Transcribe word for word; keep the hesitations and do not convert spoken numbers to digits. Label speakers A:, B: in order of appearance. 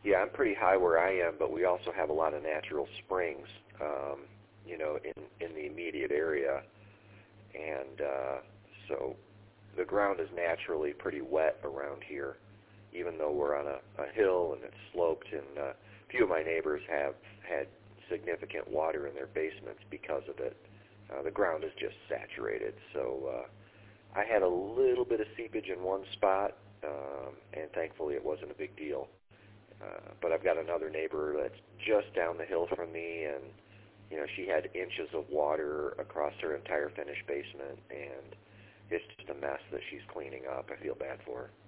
A: Yeah, I'm pretty high where I am, but we also have a lot of natural springs, um, you know, in, in the immediate area. And uh, so the ground is naturally pretty wet around here, even though we're on a, a hill and it's sloped. And uh, a few of my neighbors have had significant water in their basements because of it. Uh, the ground is just saturated. So uh, I had a little bit of seepage in one spot, um, and thankfully it wasn't a big deal. Uh, but I've got another neighbor that's just down the hill from me, and you know, she had inches of water across her entire finished basement, and it's just a mess that she's cleaning up. I feel bad for her.